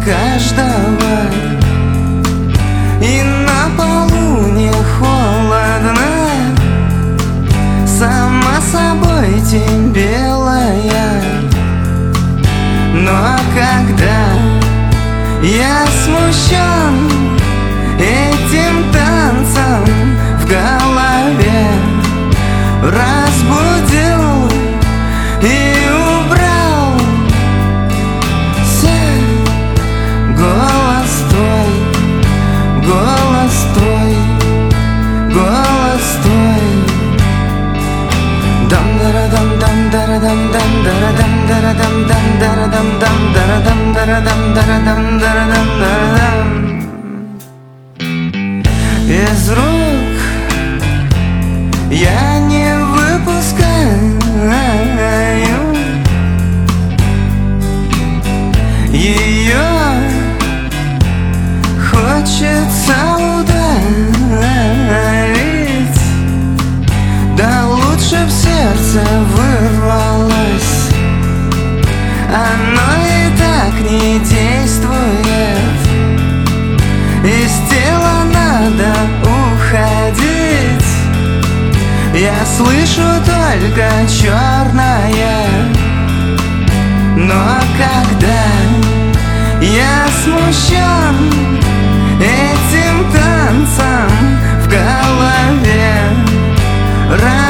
каждого, и на полу не холодно. Сама собой тень белая. Но когда я смущен этим танцем в голове, разбудил и убрал голос твой, голос твой, голос твой. Из рук я не выпускаю ее, хочется ударить, да лучше в сердце вырвалось. Оно и так не действует, из тела надо уходить. Я слышу только черное, но когда я смущен этим танцем в голове,